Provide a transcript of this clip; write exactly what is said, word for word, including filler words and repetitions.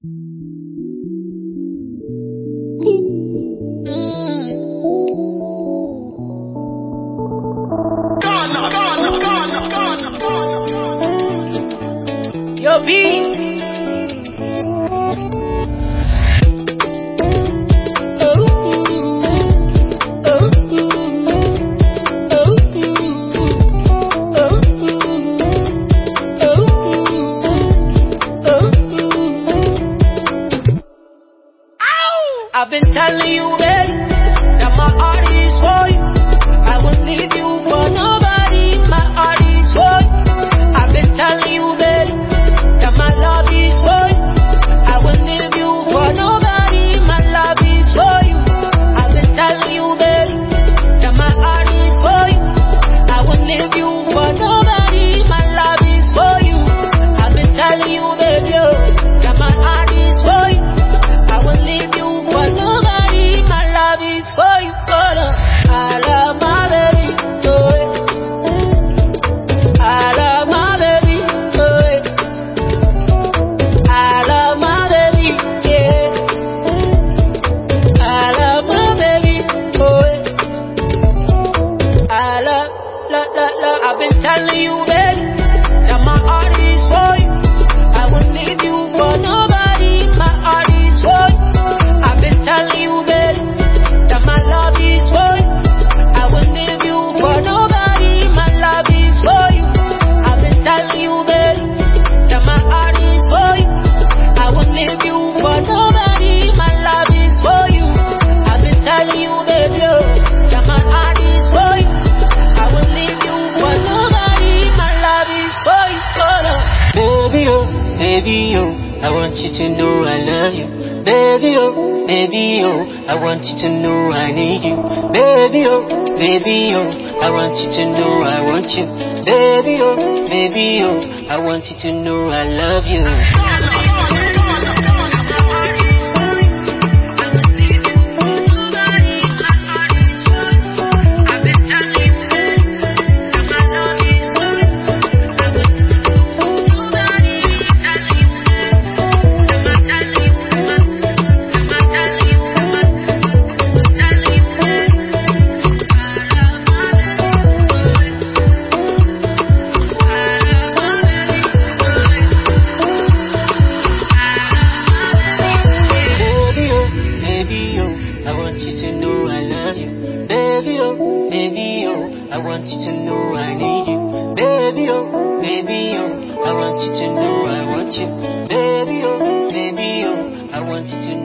Yo, B. I've been telling you, babe, that my heart is for you. I won't leave you for nobody. My heart is for you. I've been telling you, babe, that my love is for you. I won't leave you for nobody. My love is for you. I've been telling you, babe, that my heart is for you. I won't leave you for nobody. My love is for you. I've been telling you, babe, yo, that my heart is for you. I won't leave you for nobody. My love is for you. Oh, no. I love my baby. Oh, yeah. I love my baby. Oh, yeah. I love my baby. Yeah. I love my baby. Oh, yeah. I love, love, love, love. I've been telling you, baby, that my heart is for you. I won't leave you for nobody. My heart is for you. I've been telling you, baby, that my love is for you. I won't leave you for nobody. My love is for you. I've been telling you, baby, that my heart is for you. I won't leave you for nobody. My love is for you. I've been telling you, baby, oh, that my heart is for you. I won't leave you for nobody. My love is for you. Oh, no. Baby, oh, baby, oh, I want you to know I love you. Baby, oh, baby, oh, I want you to know I need you. Baby, oh, baby, oh, I want you to know I want you. Baby, oh, baby, oh, I want you to know I love you. I want you to know I need you. Baby, oh, baby, oh, I want you to know I want you. Baby, oh, baby, oh, I want you to know